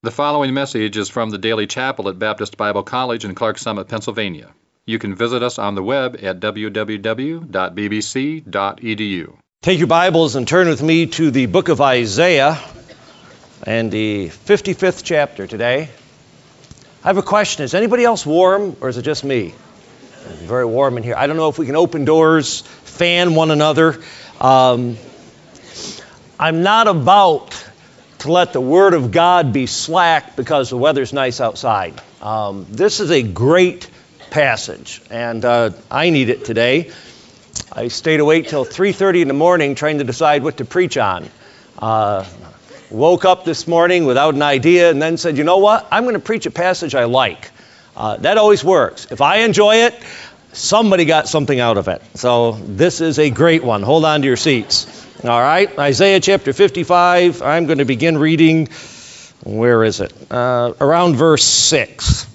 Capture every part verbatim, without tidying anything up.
The following message is from the Daily Chapel at Baptist Bible College in Clarks Summit, Pennsylvania. You can visit us on the web at w w w dot b b c dot e d u. Take your Bibles and turn with me to the book of Isaiah and the fifty-fifth chapter today. I have a question. Is anybody else warm, or is it just me? It's very warm in here. I don't know if we can open doors, fan one another. Um, I'm not about to let the Word of God be slack because the weather's nice outside. Um, this is a great passage, and uh, I need it today. I stayed awake till three thirty in the morning trying to decide what to preach on. Uh, woke up this morning without an idea and then said, you know what? I'm going to preach a passage I like. Uh, that always works. If I enjoy it, somebody got something out of it. So this is a great one. Hold on to your seats. All right, Isaiah chapter fifty-five. I'm going to begin reading, where is it? Uh, around verse six.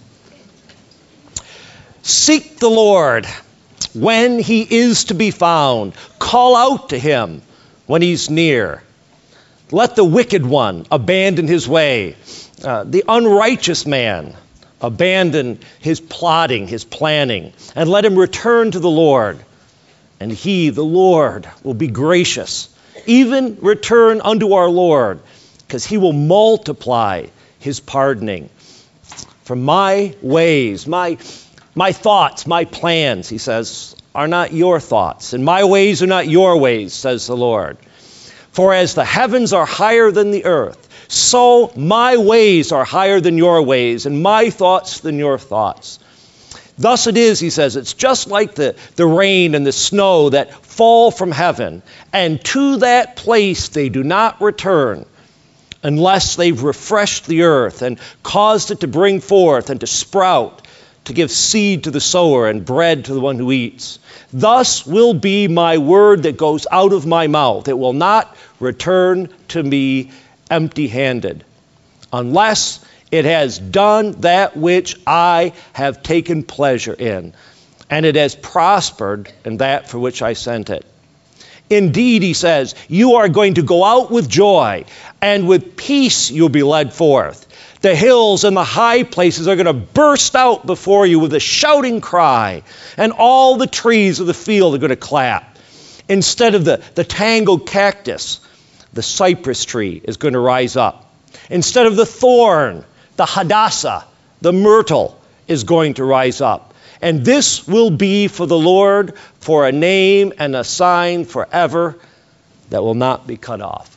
Seek the Lord when he is to be found. Call out to him when he's near. Let the wicked one abandon his way. Uh, the unrighteous man abandon his plotting, his planning, and let him return to the Lord. And he, the Lord, will be gracious. Even return unto our Lord, because he will multiply his pardoning. For my ways, my, my thoughts, my plans, he says, are not your thoughts, and my ways are not your ways, says the Lord. For as the heavens are higher than the earth, so my ways are higher than your ways, and my thoughts than your thoughts. Thus it is, he says, it's just like the, the rain and the snow that fall from heaven, and to that place they do not return unless they've refreshed the earth and caused it to bring forth and to sprout, to give seed to the sower and bread to the one who eats. Thus will be my word that goes out of my mouth. It will not return to me empty-handed, unless it has done that which I have taken pleasure in, and it has prospered in that for which I sent it. Indeed, he says, you are going to go out with joy, and with peace you'll be led forth. The hills and the high places are going to burst out before you with a shouting cry, and all the trees of the field are going to clap. Instead of the, the tangled cactus, the cypress tree is going to rise up. Instead of the thorn, the hadassah, the myrtle, is going to rise up. And this will be for the Lord for a name and a sign forever that will not be cut off.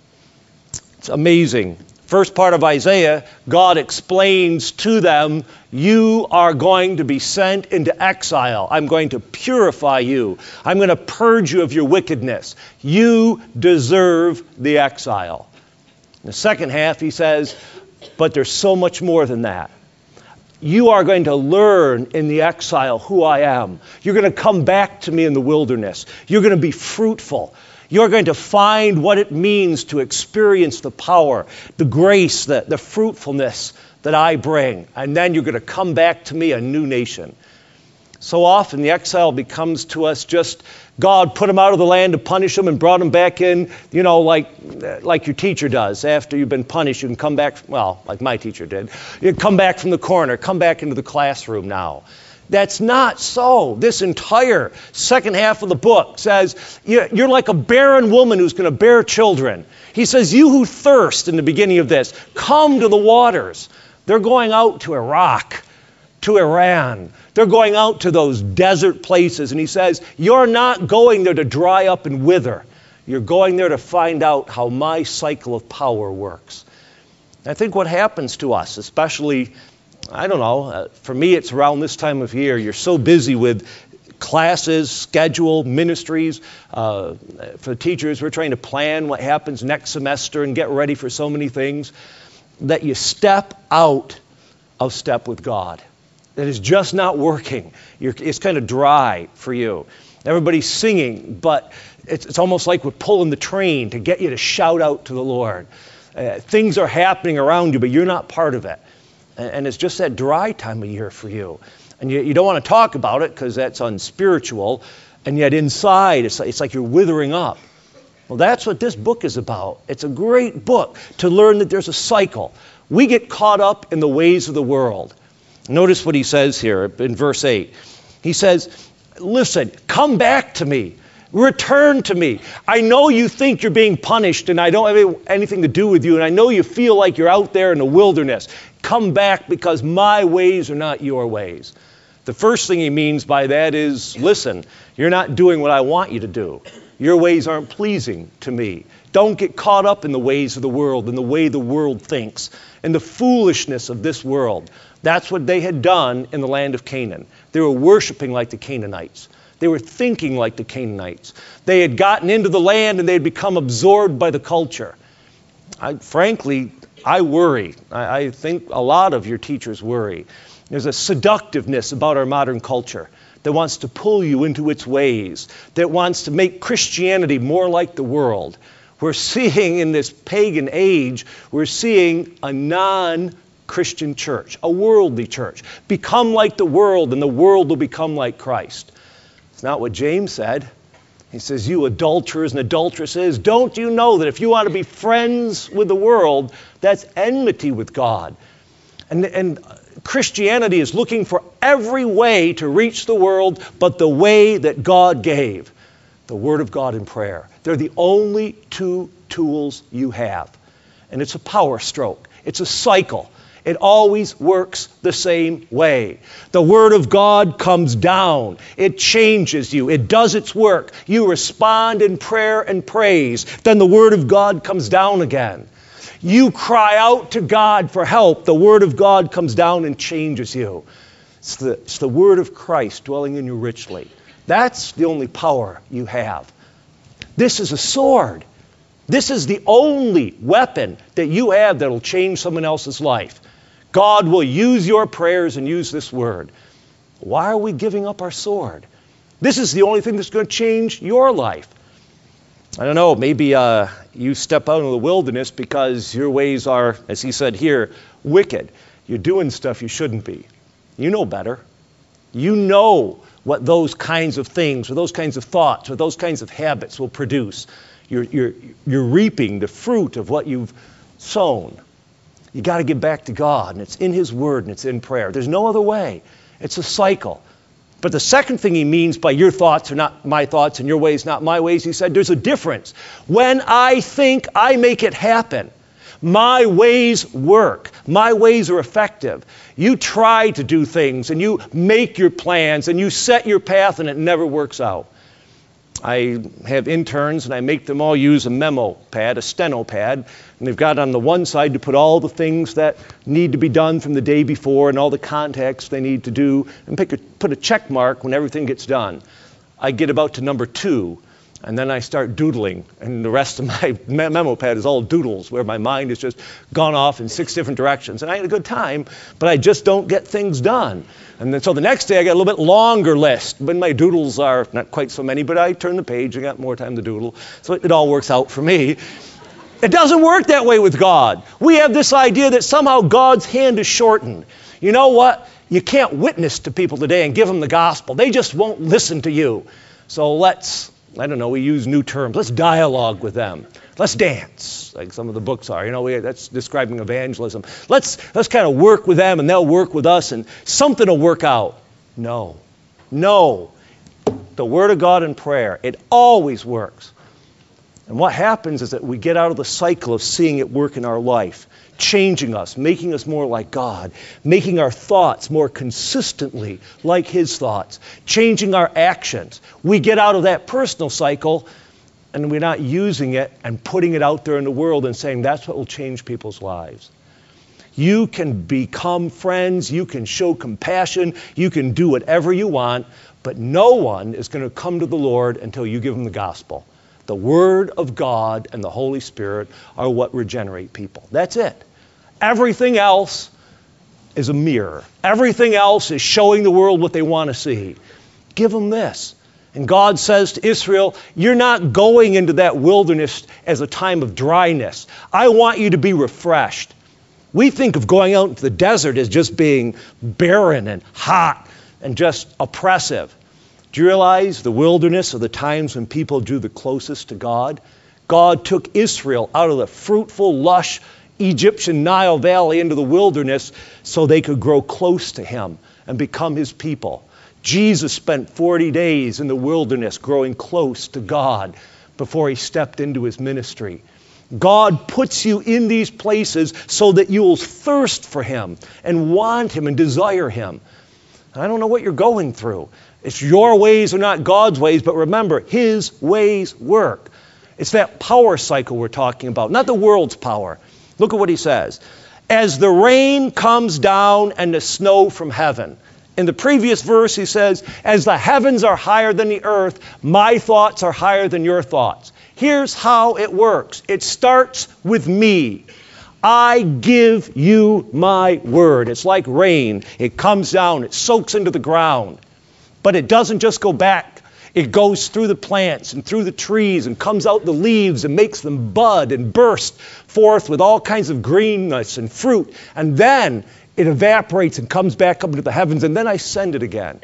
It's amazing. First part of Isaiah, God explains to them, you are going to be sent into exile. I'm going to purify you. I'm going to purge you of your wickedness. You deserve the exile. In the second half, he says, but there's so much more than that. You are going to learn in the exile who I am. You're going to come back to me in the wilderness. You're going to be fruitful. You're going to find what it means to experience the power, the grace, the, the fruitfulness that I bring. And then you're going to come back to me a new nation. So often the exile becomes to us just God put them out of the land to punish them and brought them back in, you know, like like your teacher does. After you've been punished, you can come back, well, like my teacher did. You come back from the corner, come back into the classroom now. That's not so. This entire second half of the book says you're like a barren woman who's going to bear children. He says, you who thirst in the beginning of this, come to the waters. They're going out to Iraq, to Iran. They're going out to those desert places. And he says, you're not going there to dry up and wither. You're going there to find out how my cycle of power works. I think what happens to us, especially, I don't know, uh, for me it's around this time of year. You're so busy with classes, schedule, ministries. Uh, for the teachers, we're trying to plan what happens next semester and get ready for so many things that you step out of step with God. That is just not working. You're, it's kind of dry for you. Everybody's singing, but it's, it's almost like we're pulling the train to get you to shout out to the Lord. Uh, things are happening around you, but you're not part of it. And, and it's just that dry time of year for you. And you, you don't want to talk about it because that's unspiritual. And yet inside, it's, it's like you're withering up. Well, that's what this book is about. It's a great book to learn that there's a cycle. We get caught up in the ways of the world. Notice what he says here in verse eight. He says, listen, come back to me. Return to me. I know you think you're being punished and I don't have anything to do with you, and I know you feel like you're out there in the wilderness. Come back because my ways are not your ways. The first thing he means by that is, listen, you're not doing what I want you to do. Your ways aren't pleasing to me. Don't get caught up in the ways of the world and the way the world thinks and the foolishness of this world. That's what they had done in the land of Canaan. They were worshiping like the Canaanites. They were thinking like the Canaanites. They had gotten into the land and they had become absorbed by the culture. I, frankly, I worry. I, I think a lot of your teachers worry. There's a seductiveness about our modern culture that wants to pull you into its ways, that wants to make Christianity more like the world. We're seeing in this pagan age, we're seeing a non-Christian church, a worldly church, become like the world, and the world will become like Christ. It's not what James said. He says, you adulterers and adulteresses, don't you know that if you want to be friends with the world, that's enmity with God? And, and Christianity is looking for every way to reach the world but the way that God gave, the Word of God and prayer. They're the only two tools you have. And it's a power stroke. It's a cycle. It always works the same way. The Word of God comes down. It changes you. It does its work. You respond in prayer and praise. Then the Word of God comes down again. You cry out to God for help. The Word of God comes down and changes you. It's the, it's the Word of Christ dwelling in you richly. That's the only power you have. This is a sword. This is the only weapon that you have that will change someone else's life. God will use your prayers and use this word. Why are we giving up our sword? This is the only thing that's going to change your life. I don't know, maybe uh, you step out into the wilderness because your ways are, as he said here, wicked. You're doing stuff you shouldn't be. You know better. You know what those kinds of things or those kinds of thoughts or those kinds of habits will produce. You're, you're, you're reaping the fruit of what you've sown. You got to get back to God, and it's in His Word and it's in prayer. There's no other way. It's a cycle. But the second thing he means by your thoughts are not my thoughts and your ways not my ways, he said there's a difference. When I think, I make it happen. My ways work. My ways are effective. You try to do things and you make your plans and you set your path and it never works out. I have interns and I make them all use a memo pad, a steno pad, and they've got on the one side to put all the things that need to be done from the day before and all the contacts they need to do, and pick a, put a check mark when everything gets done. I get about to number two, and then I start doodling, and the rest of my memo pad is all doodles, where my mind has just gone off in six different directions. And I had a good time, but I just don't get things done. And then so the next day I got a little bit longer list. When my doodles are not quite so many, but I turn the page, I got more time to doodle. So it, it all works out for me. It doesn't work that way with God. We have this idea that somehow God's hand is shortened. You know what? You can't witness to people today and give them the gospel. They just won't listen to you. So let's, I don't know, we use new terms. Let's dialogue with them. Let's dance, like some of the books are. You know, we, that's describing evangelism. Let's, let's kind of work with them and they'll work with us and something will work out. No. No. The Word of God and prayer, it always works. And what happens is that we get out of the cycle of seeing it work in our life, changing us, making us more like God, making our thoughts more consistently like His thoughts, changing our actions. We get out of that personal cycle and we're not using it and putting it out there in the world and saying that's what will change people's lives. You can become friends, you can show compassion, you can do whatever you want, but no one is going to come to the Lord until you give them the gospel. The Word of God and the Holy Spirit are what regenerate people. That's it. Everything else is a mirror. Everything else is showing the world what they want to see. Give them this. And God says to Israel, you're not going into that wilderness as a time of dryness. I want you to be refreshed. We think of going out into the desert as just being barren and hot and just oppressive. Do you realize the wilderness are the times when people drew the closest to God? God took Israel out of the fruitful, lush Egyptian Nile Valley into the wilderness so they could grow close to him and become his people. Jesus spent forty days in the wilderness growing close to God before he stepped into his ministry. God puts you in these places so that you will thirst for him and want him and desire him. I don't know what you're going through. It's your ways are not God's ways, but remember, his ways work. It's that power cycle we're talking about, not the world's power. Look at what he says. As the rain comes down and the snow from heaven. In the previous verse, he says, as the heavens are higher than the earth, my thoughts are higher than your thoughts. Here's how it works. It starts with me. I give you my word. It's like rain. It comes down. It soaks into the ground. But it doesn't just go back. It goes through the plants and through the trees and comes out the leaves and makes them bud and burst forth with all kinds of greenness and fruit. And then it evaporates and comes back up into the heavens, and then I send it again.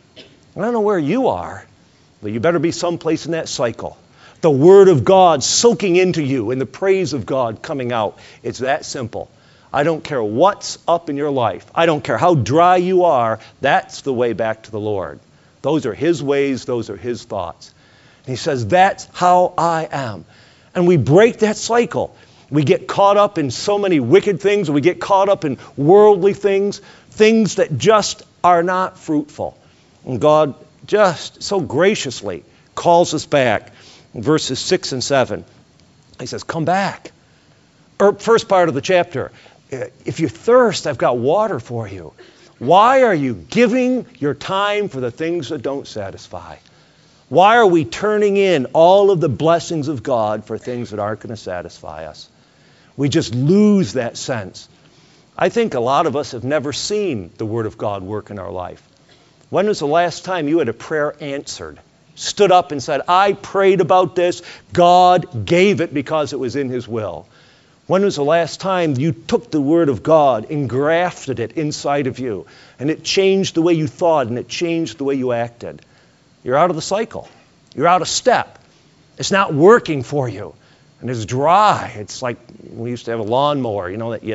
I don't know where you are, but you better be someplace in that cycle. The Word of God soaking into you and the praise of God coming out. It's that simple. I don't care what's up in your life. I don't care how dry you are. That's the way back to the Lord. Those are his ways. Those are his thoughts. And he says, that's how I am. And we break that cycle. We get caught up in so many wicked things. We get caught up in worldly things, things that just are not fruitful. And God just so graciously calls us back in verses six and seven. He says, come back. Or first part of the chapter, if you thirst, I've got water for you. Why are you giving your time for the things that don't satisfy? Why are we turning in all of the blessings of God for things that aren't going to satisfy us? We just lose that sense. I think a lot of us have never seen the Word of God work in our life. When was the last time you had a prayer answered? Stood up and said, I prayed about this. God gave it because it was in his will. When was the last time you took the Word of God and grafted it inside of you, and it changed the way you thought and it changed the way you acted? You're out of the cycle. You're out of step. It's not working for you. And it's dry. It's like we used to have a lawnmower, you know, that you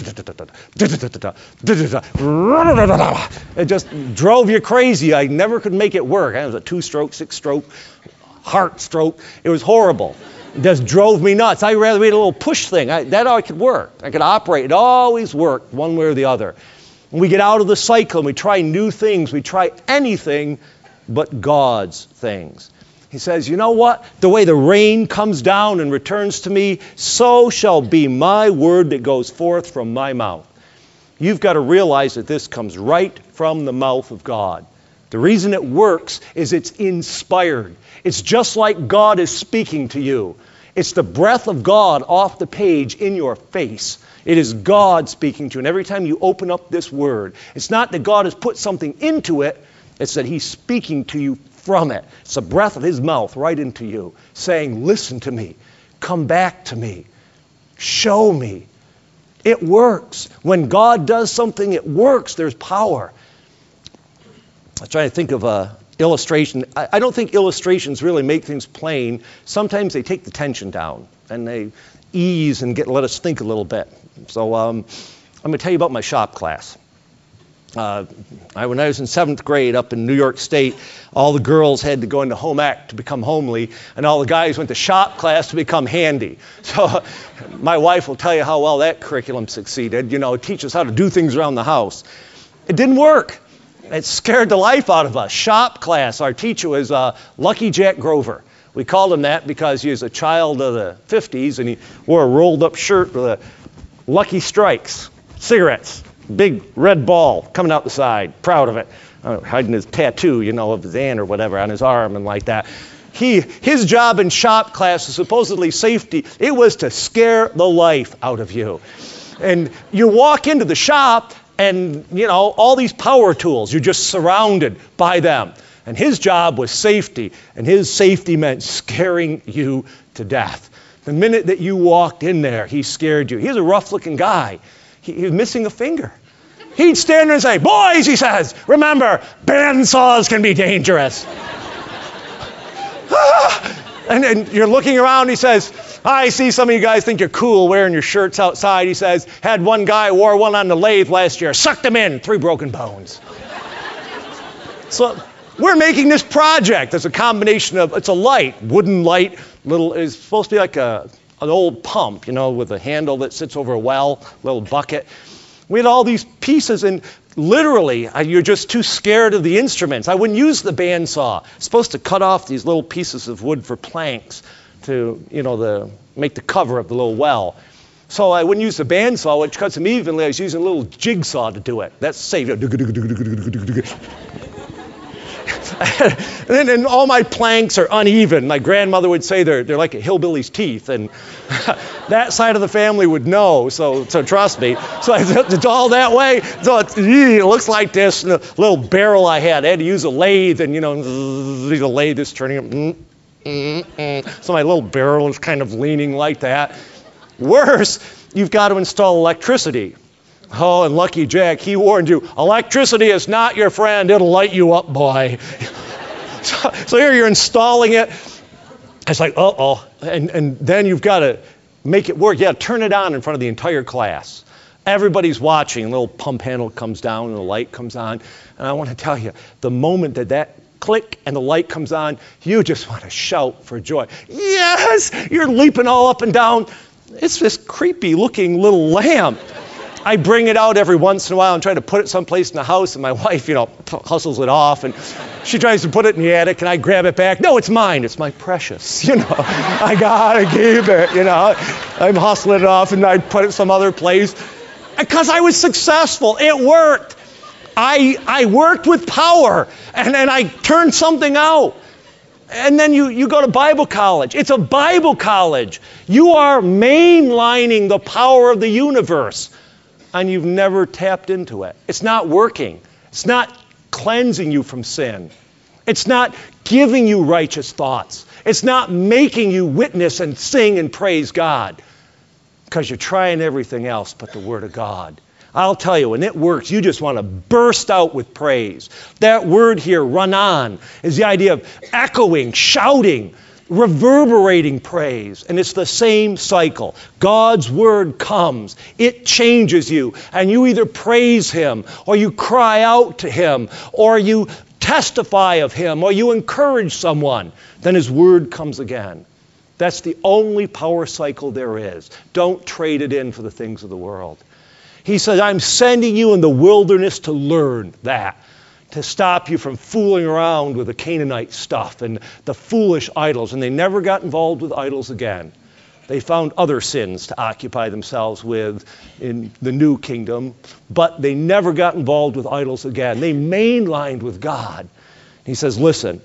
it just drove you crazy. I never could make it work. It was a two-stroke, six-stroke, heart stroke. It was horrible. It just drove me nuts. I'd rather read a little push thing. I, that I could work. I could operate. It always worked one way or the other. And we get out of the cycle and we try new things. We try anything but God's things. He says, you know what? The way the rain comes down and returns to me, so shall be my word that goes forth from my mouth. You've got to realize that this comes right from the mouth of God. The reason it works is it's inspired. It's just like God is speaking to you. It's the breath of God off the page in your face. It is God speaking to you. And every time you open up this word, it's not that God has put something into it. It's that he's speaking to you from it. It's the breath of his mouth right into you, saying, listen to me. Come back to me. Show me. It works. When God does something, it works. There's power. I was trying to think of a illustration. I, I don't think illustrations really make things plain. Sometimes they take the tension down and they ease and get let us think a little bit. So um, I'm going to tell you about my shop class. Uh, I, when I was in seventh grade up in New York State, all the girls had to go into home ec to become homely, and all the guys went to shop class to become handy. So my wife will tell you how well that curriculum succeeded. You know, it teaches how to do things around the house. It didn't work. It scared the life out of us. Shop class, our teacher was uh, Lucky Jack Grover. We called him that because he was a child of the fifties, and he wore a rolled-up shirt with a Lucky Strikes, cigarettes. Big red ball coming out the side, proud of it, uh, hiding his tattoo, you know, of his aunt or whatever on his arm and like that. He, his job in shop class was supposedly safety. It was to scare the life out of you. And you walk into the shop and, you know, all these power tools, you're just surrounded by them. And his job was safety, and his safety meant scaring you to death. The minute that you walked in there, he scared you. He was a rough-looking guy. He, he was missing a finger. He'd stand there and say, boys, he says, remember, bandsaws can be dangerous. And, and you're looking around, he says, I see some of you guys think you're cool wearing your shirts outside. He says, had one guy wore one on the lathe last year, sucked him in, three broken bones. So we're making this project. It's a combination of, it's a light, wooden light, little, it's supposed to be like a, an old pump, you know, with a handle that sits over a well, little bucket. We had all these pieces, and literally, you're just too scared of the instruments. I wouldn't use the bandsaw. It's supposed to cut off these little pieces of wood for planks to, you know, the make the cover of the little well. So I wouldn't use the bandsaw, which cuts them evenly. I was using a little jigsaw to do it. That's safe. and, then, and all my planks are uneven. My grandmother would say they're they're like a hillbilly's teeth, and that side of the family would know. So so trust me. So it's all that way. So it, it looks like this. And a little barrel I had. I had to use a lathe, and you know, the lathe is turning. Mm, mm, mm. So my little barrel is kind of leaning like that. Worse, you've got to install electricity. Oh, and Lucky Jack, he warned you, electricity is not your friend. It'll light you up, boy. so, so here you're installing it. It's like, uh-oh. And, and then you've got to make it work. Yeah, turn it on in front of the entire class. Everybody's watching. A little pump handle comes down and the light comes on. And I want to tell you, the moment that that click and the light comes on, you just want to shout for joy. Yes! You're leaping all up and down. It's this creepy looking little lamp. I bring it out every once in a while and try to put it someplace in the house, and my wife, you know, hustles it off, and she tries to put it in the attic, and I grab it back. No, it's mine. It's my precious. You know, I gotta keep it. You know, I'm hustling it off, and I put it some other place because I was successful. It worked. I I worked with power, and then I turned something out. And then you, you go to Bible college. It's a Bible college. You are mainlining the power of the universe, and you've never tapped into it. It's not working. It's not cleansing you from sin. It's not giving you righteous thoughts. It's not making you witness and sing and praise God, because you're trying everything else but the Word of God. I'll tell you, when it works, you just want to burst out with praise. That word here, ranan, is the idea of echoing, shouting, reverberating praise. And it's the same cycle. God's word comes. It changes you. And you either praise Him, or you cry out to Him, or you testify of Him, or you encourage someone. Then His word comes again. That's the only power cycle there is. Don't trade it in for the things of the world. He says, I'm sending you in the wilderness to learn that, to stop you from fooling around with the Canaanite stuff and the foolish idols. And they never got involved with idols again. They found other sins to occupy themselves with in the new kingdom, but they never got involved with idols again. They mainlined with God. He says, listen,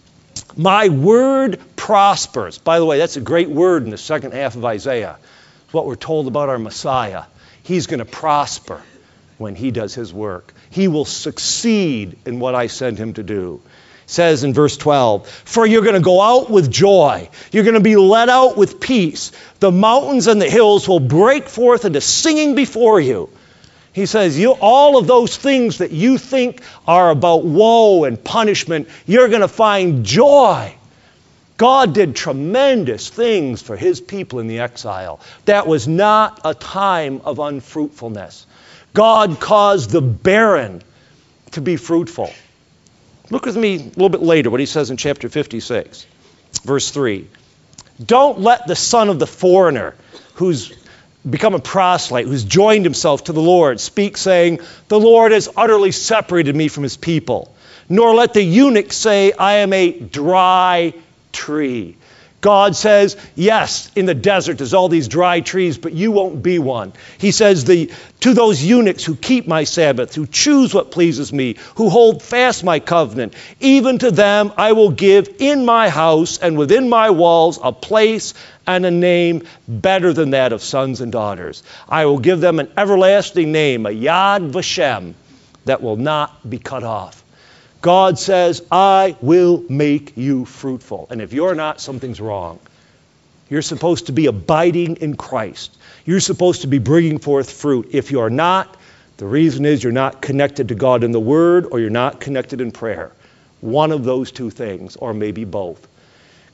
my word prospers. By the way, that's a great word in the second half of Isaiah. It's what we're told about our Messiah. He's going to prosper when He does His work. He will succeed in what I send Him to do. It says in verse twelve, for you're going to go out with joy. You're going to be led out with peace. The mountains and the hills will break forth into singing before you. He says, you, all of those things that you think are about woe and punishment, you're going to find joy. God did tremendous things for His people in the exile. That was not a time of unfruitfulness. God caused the barren to be fruitful. Look with me a little bit later what He says in chapter fifty-six, verse three. Don't let the son of the foreigner who's become a proselyte, who's joined himself to the Lord, speak saying, the Lord has utterly separated me from His people. Nor let the eunuch say, I am a dry tree. God says, yes, in the desert there's all these dry trees, but you won't be one. He says, the, to those eunuchs who keep my Sabbath, who choose what pleases me, who hold fast my covenant, even to them I will give in my house and within my walls a place and a name better than that of sons and daughters. I will give them an everlasting name, a Yad Vashem, that will not be cut off. God says, I will make you fruitful. And if you're not, something's wrong. You're supposed to be abiding in Christ. You're supposed to be bringing forth fruit. If you're not, the reason is you're not connected to God in the Word, or you're not connected in prayer. One of those two things, or maybe both.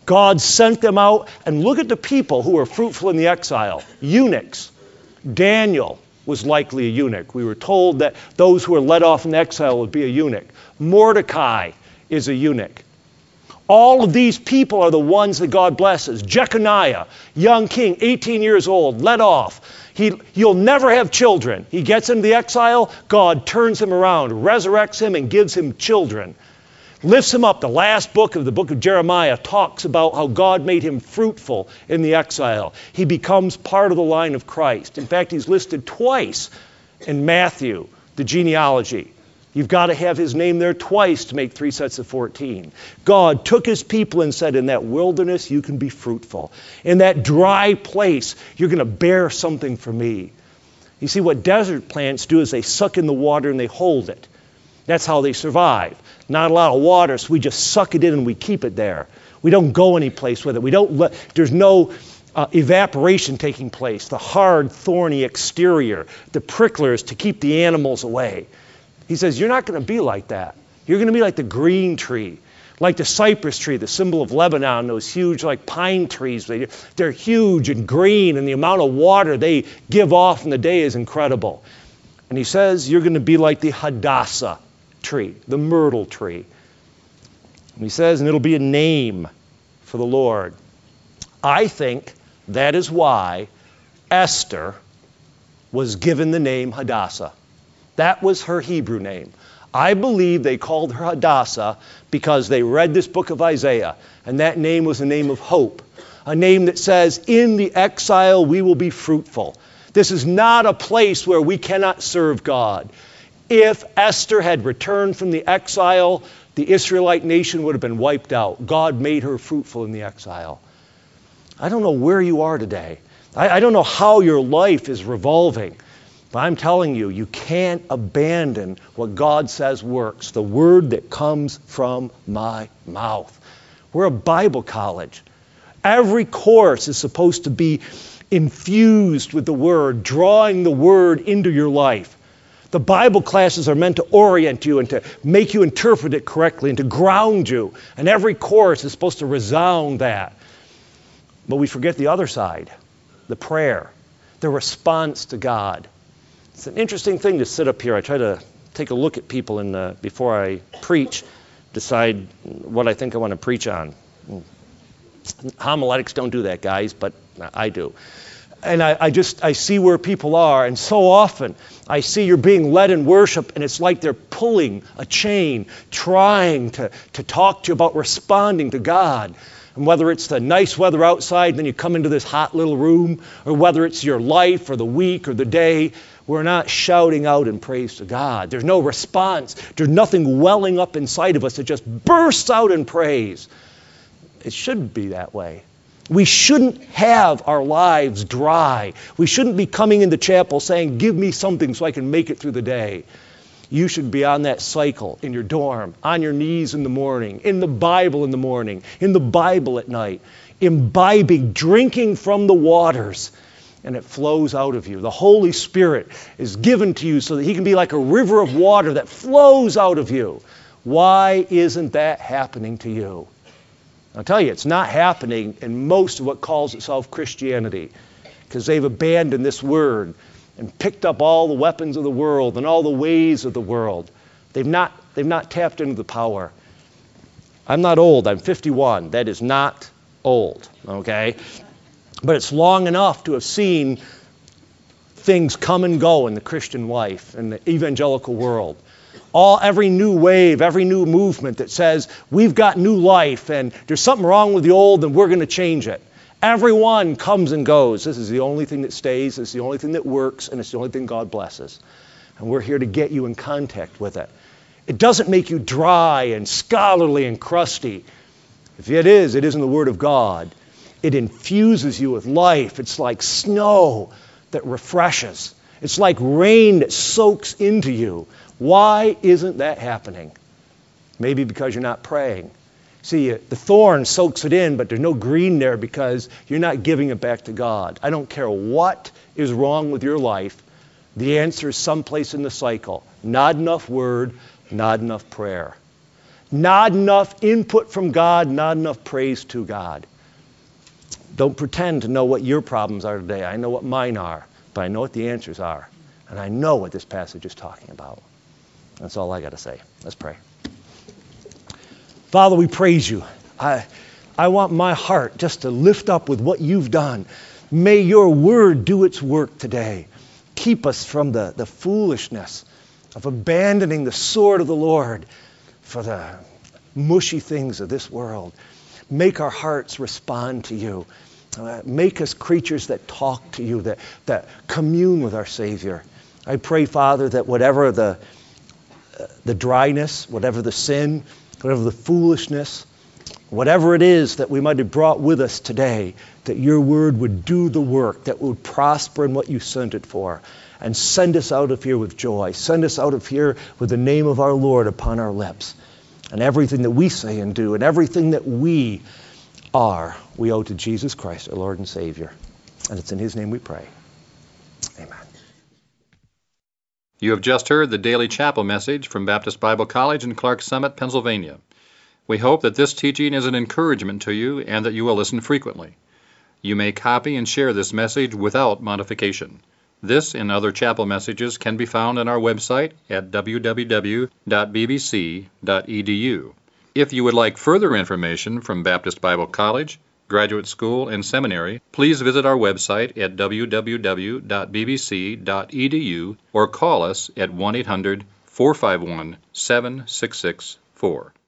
God sent them out, and look at the people who were fruitful in the exile. Eunuchs. Daniel was likely a eunuch. We were told that those who were led off in exile would be a eunuch. Mordecai is a eunuch. All of these people are the ones that God blesses. Jeconiah, young king, eighteen years old, led off. He, he'll never have children. He gets into the exile, God turns him around, resurrects him, and gives him children. Lifts him up. The last book of the book of Jeremiah talks about how God made him fruitful in the exile. He becomes part of the line of Christ. In fact, he's listed twice in Matthew, the genealogy. You've got to have his name there twice to make three sets of fourteen. God took his people and said, in that wilderness, you can be fruitful. In that dry place, you're going to bear something for me. You see, what desert plants do is they suck in the water and they hold it. That's how they survive. Not a lot of water, so we just suck it in and we keep it there. We don't go any place with it. We don't let, there's no uh, evaporation taking place. The hard, thorny exterior, the pricklers to keep the animals away. He says, you're not going to be like that. You're going to be like the green tree, like the cypress tree, the symbol of Lebanon, those huge like pine trees. They, they're huge and green, and the amount of water they give off in the day is incredible. And he says, you're going to be like the Hadassah tree, the myrtle tree. And he says, and it'll be a name for the Lord. I think that is why Esther was given the name Hadassah. That was her Hebrew name. I believe they called her Hadassah because they read this book of Isaiah, and that name was a name of hope, a name that says, in the exile we will be fruitful. This is not a place where we cannot serve God. If Esther had returned from the exile, the Israelite nation would have been wiped out. God made her fruitful in the exile. I don't know where you are today. I, I don't know how your life is revolving. But I'm telling you, you can't abandon what God says works, the word that comes from my mouth. We're a Bible college. Every course is supposed to be infused with the word, drawing the word into your life. The Bible classes are meant to orient you and to make you interpret it correctly and to ground you. And every course is supposed to resound that. But we forget the other side, the prayer, the response to God. It's an interesting thing to sit up here. I try to take a look at people in the, before I preach, decide what I think I want to preach on. Homiletics don't do that, guys, but I do. And I, I just, I see where people are, and so often I see you're being led in worship, and it's like they're pulling a chain, trying to, to talk to you about responding to God. And whether it's the nice weather outside, then you come into this hot little room, or whether it's your life or the week or the day, we're not shouting out in praise to God. There's no response. There's nothing welling up inside of us that just bursts out in praise. It shouldn't be that way. We shouldn't have our lives dry. We shouldn't be coming into chapel saying, give me something so I can make it through the day. You should be on that cycle in your dorm, on your knees in the morning, in the Bible in the morning, in the Bible at night, imbibing, drinking from the waters, and it flows out of you. The Holy Spirit is given to you so that he can be like a river of water that flows out of you. Why isn't that happening to you? I'll tell you, it's not happening in most of what calls itself Christianity, because they've abandoned this word and picked up all the weapons of the world and all the ways of the world. They've not, they've not tapped into the power. I'm not old. I'm fifty-one. That is not old, okay? But it's long enough to have seen things come and go in the Christian life, in the evangelical world. All, every new wave, every new movement that says, we've got new life and there's something wrong with the old and we're going to change it. Everyone comes and goes. This is the only thing that stays, it's the only thing that works, and it's the only thing God blesses. And we're here to get you in contact with it. It doesn't make you dry and scholarly and crusty. If it is, it isn't the Word of God. It infuses you with life. It's like snow that refreshes. It's like rain that soaks into you. Why isn't that happening? Maybe because you're not praying. See, the thorn soaks it in, but there's no green there because you're not giving it back to God. I don't care what is wrong with your life. The answer is someplace in the cycle. Not enough word, not enough prayer. Not enough input from God, not enough praise to God. Don't pretend to know what your problems are today. I know what mine are, but I know what the answers are. And I know what this passage is talking about. That's all I got to say. Let's pray. Father, we praise you. I, I want my heart just to lift up with what you've done. May your word do its work today. Keep us from the, the foolishness of abandoning the sword of the Lord for the mushy things of this world. Make our hearts respond to you. Uh, make us creatures that talk to you, that, that commune with our Savior. I pray, Father, that whatever the, uh, the dryness, whatever the sin, whatever the foolishness, whatever it is that we might have brought with us today, that your word would do the work, that would prosper in what you sent it for, and send us out of here with joy. Send us out of here with the name of our Lord upon our lips. And everything that we say and do, and everything that we are, we owe to Jesus Christ, our Lord and Savior. And it's in his name we pray. Amen. You have just heard the Daily Chapel message from Baptist Bible College in Clarks Summit, Pennsylvania. We hope that this teaching is an encouragement to you and that you will listen frequently. You may copy and share this message without modification. This and other chapel messages can be found on our website at w w w dot b b c dot e d u. If you would like further information from Baptist Bible College, Graduate School, and Seminary, please visit our website at w w w dot b b c dot e d u or call us at one eight hundred, four five one, seven six six four.